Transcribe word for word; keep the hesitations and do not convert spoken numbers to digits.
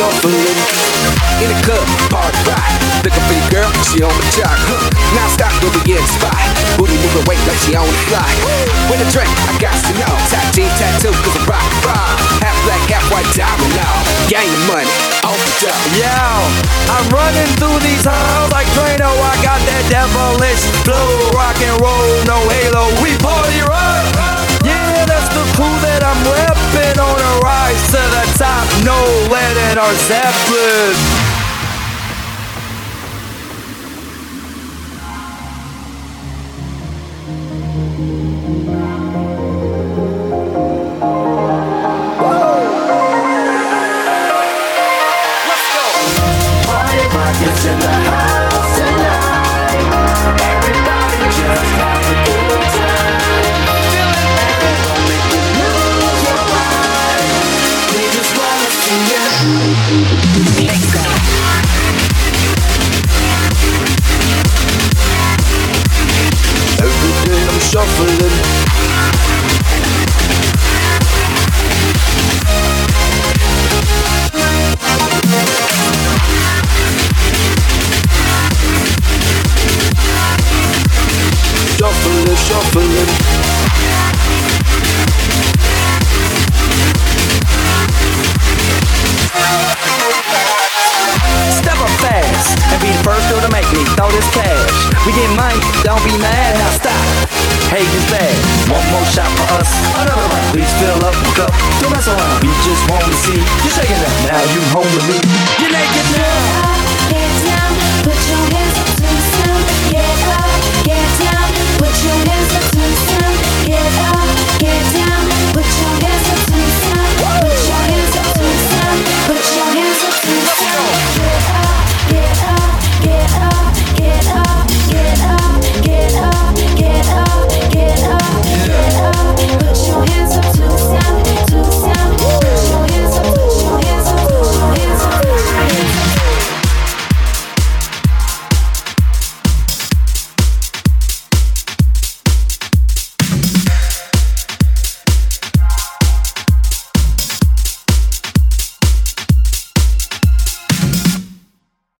shuffling. In the club, party rock. Looking for your girl, she on the jock. Huh. Now stop, go to get spot. Booty moving weight like she on the fly. With a drink, I got to know. Tattoo, tattoo, cause I'm rock, rock. Half black, half white, diamond now. Gang the money, off the top. Yo, I'm running through these halls like Drano. I got that devilish flow. Rock and roll, no halo. We party rock. Yeah, that's the crew that I'm reppin'. On a rise to the top, no lead in our Zeppelin. It's in the house tonight. Everybody just have a good time. And it won't make you lose your mind. We just wanna see you. Let's go. Every day I'm shuffling. Shuffling, shuffling. Step up fast and be the first girl to make me throw this cash. We get money, don't be mad, now stop. Hate is bad. One more shot for us, another round. Please fill up the cup, don't mess around. We just want to see you shaking up. Now you home with me. You